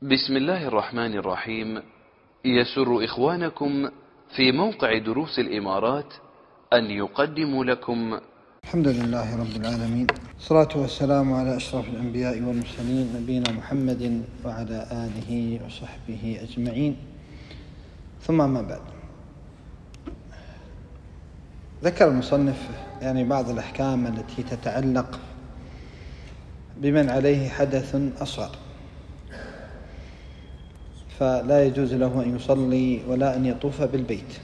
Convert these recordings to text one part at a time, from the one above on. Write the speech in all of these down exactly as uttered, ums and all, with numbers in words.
بسم الله الرحمن الرحيم. يسر إخوانكم في موقع دروس الإمارات أن يقدموا لكم الحمد لله رب العالمين، الصلاة والسلام على أشرف الأنبياء والمرسلين نبينا محمد وعلى آله وصحبه أجمعين، ثم ما بعد. ذكر المصنف يعني بعض الأحكام التي تتعلق بمن عليه حدث أصغر، فلا يجوز له أن يصلي ولا أن يطوف بالبيت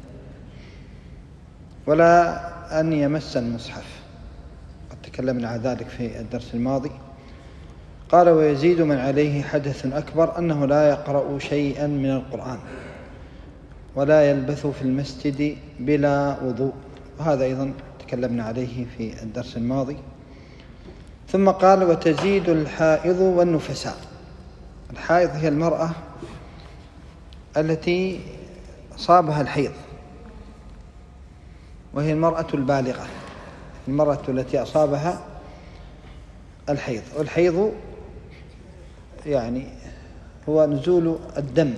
ولا أن يمس المصحف، قد تكلمنا عن ذلك في الدرس الماضي. قال: ويزيد من عليه حدث أكبر أنه لا يقرأ شيئا من القرآن ولا يلبث في المسجد بلا وضوء، وهذا أيضا تكلمنا عليه في الدرس الماضي. ثم قال: وتزيد الحائض والنفساء. الحائض هي المرأة التي أصابها الحيض، وهي المرأة البالغة، المرأة التي أصابها الحيض. والحيض يعني هو نزول الدم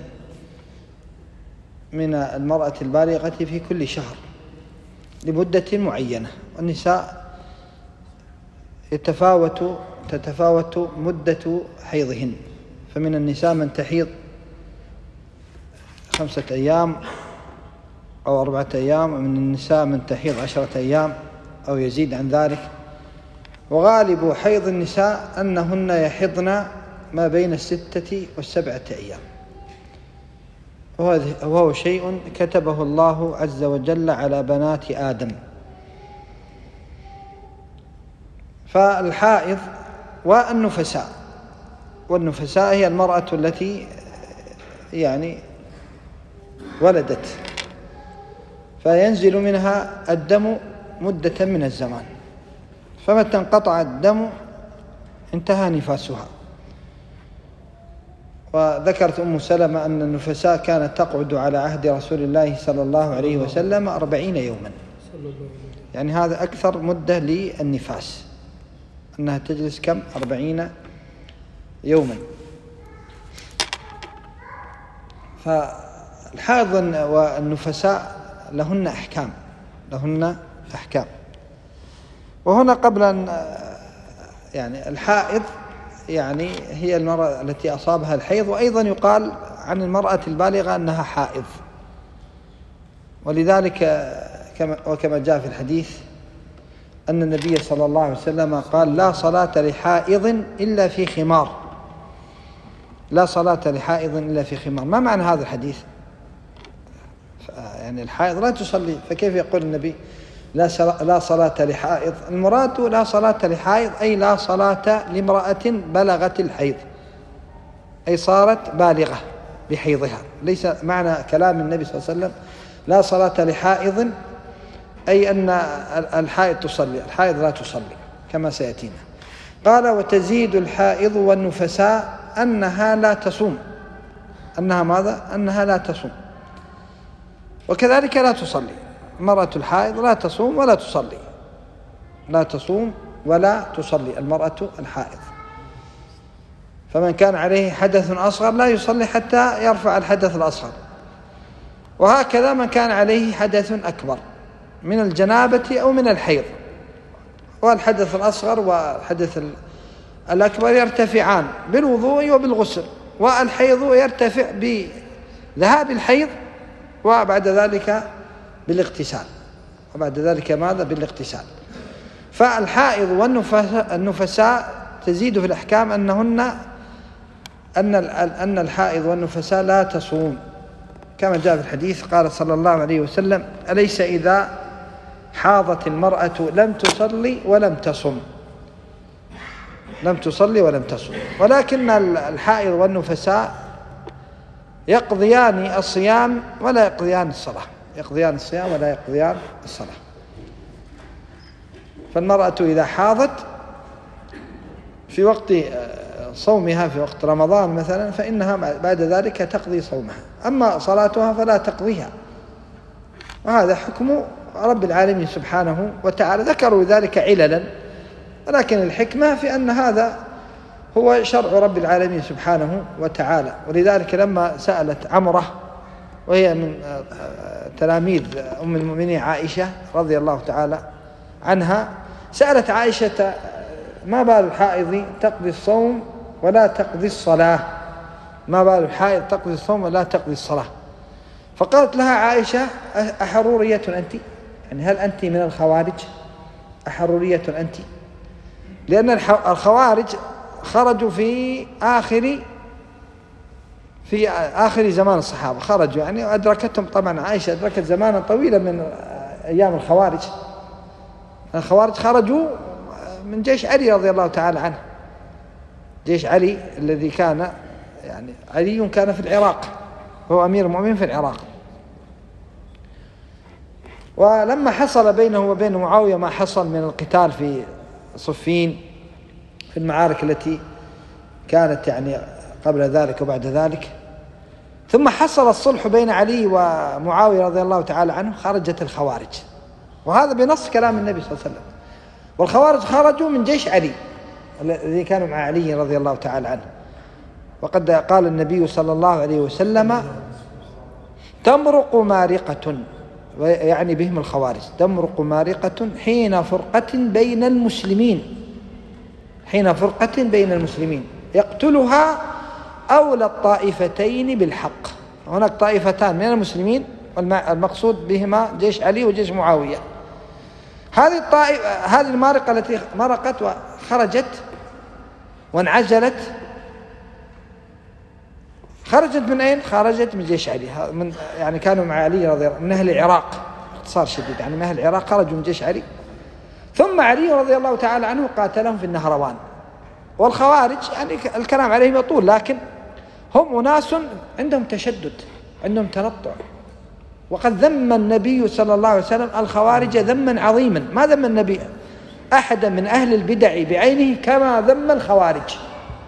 من المرأة البالغة في كل شهر لمدة معينة، والنساء يتفاوت تتفاوت مدة حيضهن، فمن النساء من تحيض خمسة أيام أو أربعة أيام، ومن النساء من تحيض عشرة أيام أو يزيد عن ذلك. وغالب حيض النساء أنهن يحضن ما بين الستة والسبعة أيام، وهو شيء كتبه الله عز وجل على بنات آدم. فالحائض والنفساء، والنفساء هي المرأة التي يعني ولدت فينزل منها الدم مدة من الزمان، فمتى انقطع الدم انتهى نفاسها. وذكرت أم سلمة أن النفساء كانت تقعد على عهد رسول الله صلى الله عليه وسلم أربعين يوما، يعني هذا أكثر مدة للنفاس، أنها تجلس كم؟ أربعين يوما. فالحائض والنفساء لهن أحكام لهن أحكام وهنا قبل أن يعني الحائض يعني هي المرأة التي أصابها الحيض، وأيضا يقال عن المرأة البالغة أنها حائض، ولذلك كما وكما جاء في الحديث أن النبي صلى الله عليه وسلم قال: لا صلاة لحائض إلا في خمار لا صلاة لحائض إلا في خمار. ما معنى هذا الحديث؟ يعني الحائض لا تصلي، فكيف يقول النبي لا لا صلاة لحائض؟ المراد لا صلاة لحائض أي لا صلاة لامرأة بلغت الحيض، أي صارت بالغة بحيضها. ليس معنى كلام النبي صلى الله عليه وسلم لا صلاة لحائض أي أن الحائض تصلي، الحائض لا تصلي كما سيأتينا. قال: وتزيد الحائض والنفساء أنها لا تصوم. أنها ماذا؟ أنها لا تصوم، وكذلك لا تصلي. المرأة الحائض لا تصوم ولا تصلي، لا تصوم ولا تصلي المرأة الحائض. فمن كان عليه حدث أصغر لا يصلي حتى يرفع الحدث الأصغر، وهكذا من كان عليه حدث أكبر من الجنابة أو من الحيض. والحدث الأصغر والحدث الأكبر يرتفعان بالوضوء وبالغسل، والحيض يرتفع بذهاب الحيض وبعد ذلك بالاغتسال وبعد ذلك ماذا؟ بالاغتسال. فالحائض والنفساء تزيد في الأحكام أنهن أن أن الحائض والنفساء لا تصوم، كما جاء في الحديث قال صلى الله عليه وسلم: أليس إذا حاضت المرأة لم تصلي ولم تصم لم تصلي ولم تصم ولكن الحائض والنفساء يقضيان الصيام ولا يقضيان الصلاة يقضيان الصيام ولا يقضيان الصلاة. فالمرأة إذا حاضت في وقت صومها في وقت رمضان مثلا فإنها بعد ذلك تقضي صومها، أما صلاتها فلا تقضيها، وهذا حكم رب العالمين سبحانه وتعالى. ذكروا ذلك عللا، ولكن الحكمة في أن هذا هو شرع رب العالمين سبحانه وتعالى. ولذلك لما سألت عمرة وهي من تلاميذ أم المؤمنين عائشة رضي الله تعالى عنها، سألت عائشة ما بال الحائض تقضي الصوم ولا تقضي الصلاة، ما بال الحائض تقضي الصوم ولا تقضي الصلاة؟ فقالت لها عائشة أحرورية أنت؟ يعني هل أنت من الخوارج؟ أحرورية أنت؟ لأن الخوارج خرجوا في آخر في آخر زمان الصحابة، خرجوا يعني أدركتهم. طبعا عائشة أدركت زمانا طويلا من أيام الخوارج. الخوارج خرجوا من جيش علي رضي الله تعالى عنه، جيش علي الذي كان يعني علي كان في العراق، هو أمير المؤمنين في العراق. ولما حصل بينه وبين معاوية ما حصل من القتال في صفين في المعارك التي كانت يعني قبل ذلك وبعد ذلك، ثم حصل الصلح بين علي ومعاوية رضي الله تعالى عنه، خرجت الخوارج، وهذا بنص كلام النبي صلى الله عليه وسلم. والخوارج خرجوا من جيش علي الذي كانوا مع علي رضي الله تعالى عنه. وقد قال النبي صلى الله عليه وسلم تمرق مارقة، يعني بهم الخوارج، تمرق مارقة حين فرقة بين المسلمين، حين فرقة بين المسلمين يقتلها أولى الطائفتين بالحق. هناك طائفتان من المسلمين والمقصود بهما جيش علي وجيش معاوية. هذه الطائفة هذه المارقة التي مرقت وخرجت وانعزلت، خرجت من أين؟ خرجت من جيش علي، من يعني كانوا مع علي رضي الله من أهل العراق، اختصار شديد يعني من أهل العراق، خرجوا من جيش علي. ثم علي رضي الله تعالى عنه قاتلهم في النهروان. والخوارج يعني الكلام عليهم يطول، لكن هم أناس عندهم تشدد، عندهم تنطع. وقد ذم النبي صلى الله عليه وسلم الخوارج ذما عظيما، ما ذم النبي أحدا من أهل البدع بعينه كما ذم الخوارج.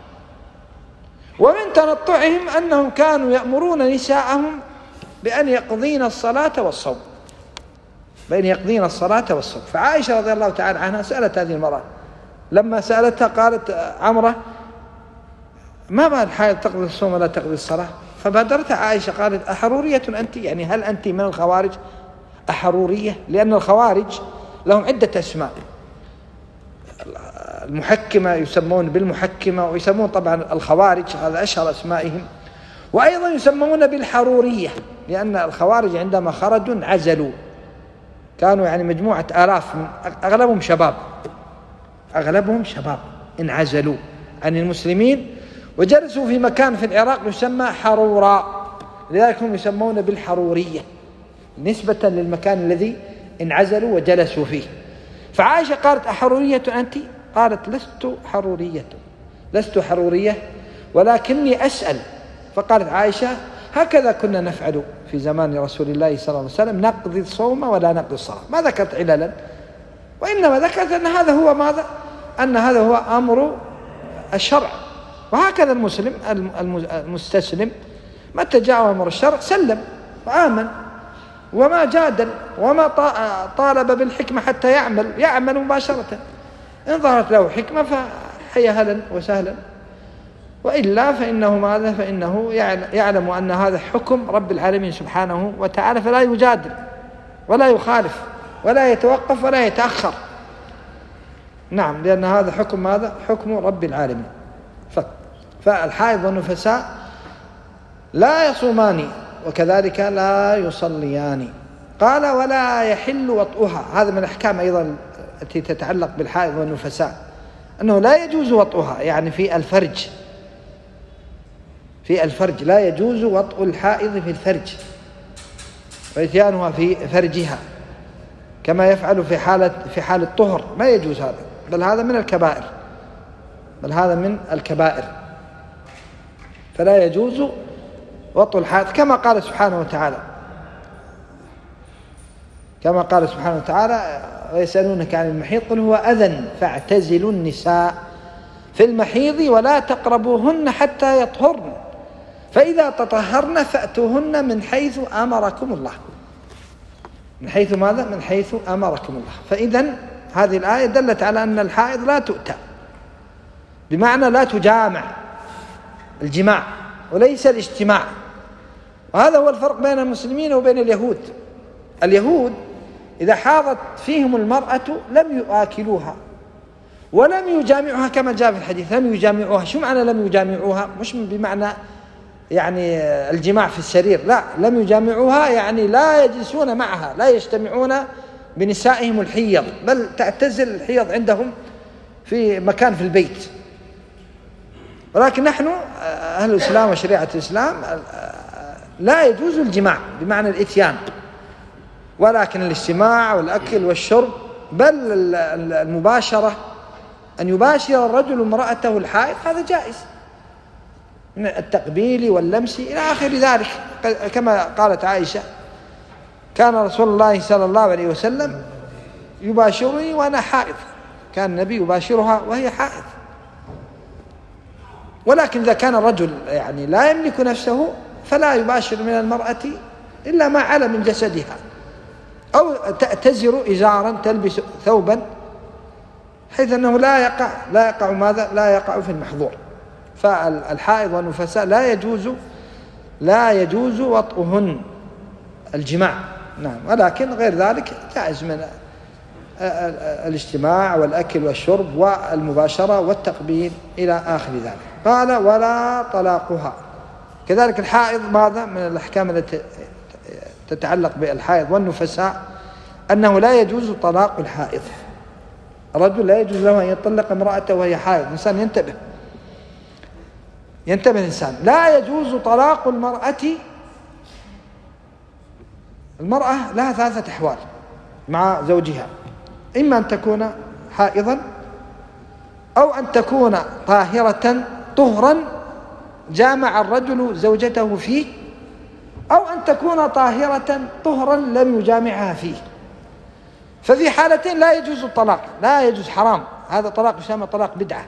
ومن تنطعهم أنهم كانوا يأمرون نساءهم بأن يقضين الصلاة والصوم، بأن يقضين الصلاة والصوم. فعائشة رضي الله تعالى عنها سألت هذه المرأة، لما سألتها قالت عمرة ما بال الحائض تقضي الصوم ولا تقضي الصلاة؟ فبادرتها عائشة قالت أحرورية أنت؟ يعني هل أنت من الخوارج؟ أحرورية، لأن الخوارج لهم عدة أسماء. المحكمة يسمون بالمحكمة، ويسمون طبعا الخوارج، هذا أشهر أسمائهم. وأيضا يسمون بالحرورية، لأن الخوارج عندما خرجوا عزلوا، كانوا يعني مجموعة آلاف من أغلبهم شباب، أغلبهم شباب انعزلوا عن المسلمين وجلسوا في مكان في العراق يسمى حرورا، لذلك هم يسمون بالحرورية نسبة للمكان الذي انعزلوا وجلسوا فيه. فعائشة قالت أحرورية أنت؟ قالت لست حرورية، لست حرورية ولكني أسأل. فقالت عائشة هكذا كنا نفعل في زمان رسول الله صلى الله عليه وسلم، نقضي الصوم ولا نقضي الصلاة. ما ذكرت عللا، وإنما ذكرت أن هذا هو ماذا؟ أن هذا هو أمر الشرع. وهكذا المسلم المستسلم متى جاء أمر الشرع سلم وآمن وما جادل وما طالب بالحكمة حتى يعمل، يعمل مباشرة. إن ظهرت له حكمة فحيا هلا وسهلا، وإلا فإنه ماذا؟ فإنه يعلم أن هذا حكم رب العالمين سبحانه وتعالى، فلا يجادل ولا يخالف ولا يتوقف ولا يتأخر. نعم، لأن هذا حكم ماذا؟ حكم رب العالمين. فالحائض والنفساء لا يصومان وكذلك لا يصليان. قال ولا يحل وطئها. هذا من الأحكام أيضا التي تتعلق بالحائض والنفساء، أنه لا يجوز وطئها، يعني في الفرج، في الفرج لا يجوز وطئ الحائض في الفرج وإتيانها في فرجها كما يفعل في حالة في حال الطهر، ما يجوز هذا، بل هذا من الكبائر، بل هذا من الكبائر. فلا يجوز وطئ الحائض كما قال سبحانه وتعالى، كما قال سبحانه وتعالى ويسألونك عن المحيض قل هو أذى فاعتزلوا النساء في المحيض ولا تقربوهن حتى يطهرن فإذا تطهرن فأتوهن من حيث أمركم الله. من حيث ماذا؟ من حيث أمركم الله. فإذن هذه الآية دلت على أن الحائض لا تؤتى، بمعنى لا تجامع، الجماع وليس الاجتماع. وهذا هو الفرق بين المسلمين وبين اليهود. اليهود إذا حاضت فيهم المرأة لم يآكلوها ولم يجامعوها كما جاء في الحديث، لم يجامعوها. شو معنى لم يجامعوها؟ مش بمعنى يعني الجماع في السرير، لا، لم يجامعوها يعني لا يجلسون معها، لا يجتمعون بنسائهم الحيض، بل تعتزل الحيض عندهم في مكان في البيت. ولكن نحن أهل الإسلام وشريعة الإسلام لا يجوز الجماع بمعنى الإتيان، ولكن الاجتماع والأكل والشرب، بل المباشرة، أن يباشر الرجل امرأته الحائض هذا جائز، من التقبيل واللمس إلى آخر ذلك. كما قالت عائشة: كان رسول الله صلى الله عليه وسلم يباشرني وأنا حائض، كان النبي يباشرها وهي حائض. ولكن إذا كان الرجل يعني لا يملك نفسه فلا يباشر من المرأة إلا ما على من جسدها، أو تأتزر إزارا، تلبس ثوبا حيث أنه لا يقع لا يقع ماذا لا يقع في المحظور. فالحائض والنفساء لا يجوز لا يجوز وطئهن الجماع، نعم، ولكن غير ذلك جائز من الاجتماع والأكل والشرب والمباشرة والتقبيل إلى آخر ذلك. قال: ولا طلاقها. كذلك الحائض ماذا من الأحكام التي تتعلق بالحائض والنفساء أنه لا يجوز طلاق الحائض. الرجل لا يجوز له أن يطلق امرأته وهي حائض. الإنسان ينتبه ينتبه الإنسان لا يجوز طلاق المرأة. المرأة لها ثلاثة أحوال مع زوجها: إما أن تكون حائضا، أو أن تكون طاهرة طهرا جامع الرجل زوجته فيه، أو أن تكون طاهرة طهرا لم يجامعها فيه. ففي حالتين لا يجوز الطلاق، لا يجوز، حرام، هذا طلاق يسمى طلاق بدعة.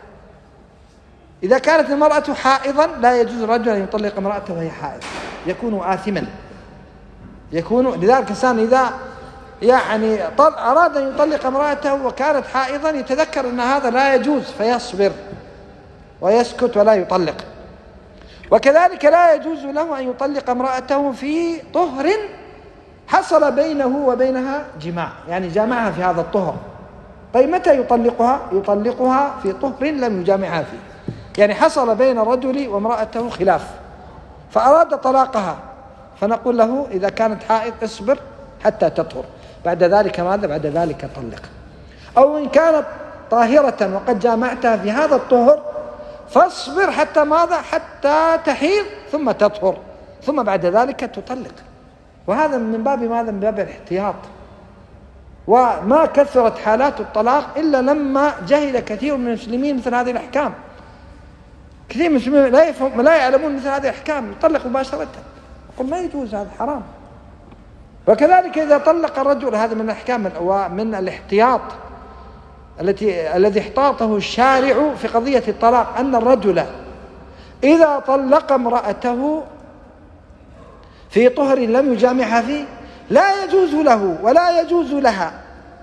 إذا كانت المرأة حائضا لا يجوز الرجل أن يطلق امرأته وهي حائض، يكون آثما، يكون لذلك الإنسان إذا يعني أراد أن يطلق امرأته وكانت حائضا يتذكر أن هذا لا يجوز فيصبر ويسكت ولا يطلق. وكذلك لا يجوز له أن يطلق امرأته في طهر حصل بينه وبينها جماع، يعني جامعها في هذا الطهر. طيب متى يطلقها؟ يطلقها في طهر لم يجامعها فيه، يعني حصل بين الرجل وامرأته خلاف فأراد طلاقها، فنقول له إذا كانت حائض اصبر حتى تطهر، بعد ذلك ماذا؟ بعد ذلك طلق. أو إن كانت طاهرة وقد جامعتها في هذا الطهر فاصبر حتى ماذا؟ حتى تحيض ثم تطهر، ثم بعد ذلك تطلق. وهذا من باب ماذا؟ من باب الاحتياط. وما كثرت حالات الطلاق إلا لما جهل كثير من المسلمين مثل هذه الأحكام. كثير من المسلمين لا يفهم لا يعلمون مثل هذه الأحكام، يطلق مباشرة، يقول ما يجوز، هذا حرام. وكذلك إذا طلق الرجل، هذا من الأحكام ومن الاحتياط التي الذي احتاطه الشارع في قضية الطلاق، أن الرجل إذا طلق امرأته في طهر لم يجامعها فيه لا يجوز له ولا يجوز لها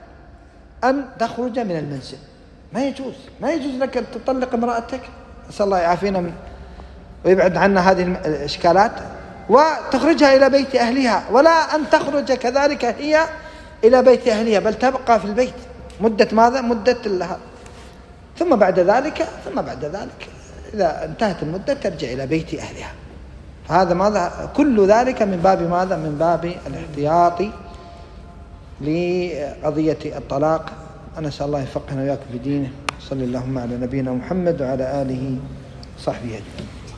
أن تخرج من المنزل. ما يجوز ما يجوز لك أن تطلق امرأتك، نسأل الله يعافينا من ويبعد عنا هذه الإشكالات، وتخرجها إلى بيت أهلها، ولا أن تخرج كذلك هي إلى بيت أهلها، بل تبقى في البيت مدة ماذا؟ مدة لها، ثم بعد ذلك ثم بعد ذلك إذا انتهت المدة ترجع إلى بيت أهلها. هذا ماذا؟ كل ذلك من باب ماذا؟ من باب الاحتياط لقضية الطلاق. نسأل الله يفقهنا وإياكم في دينه. صلى اللهم على نبينا محمد وعلى آله وصحبه أجمعين.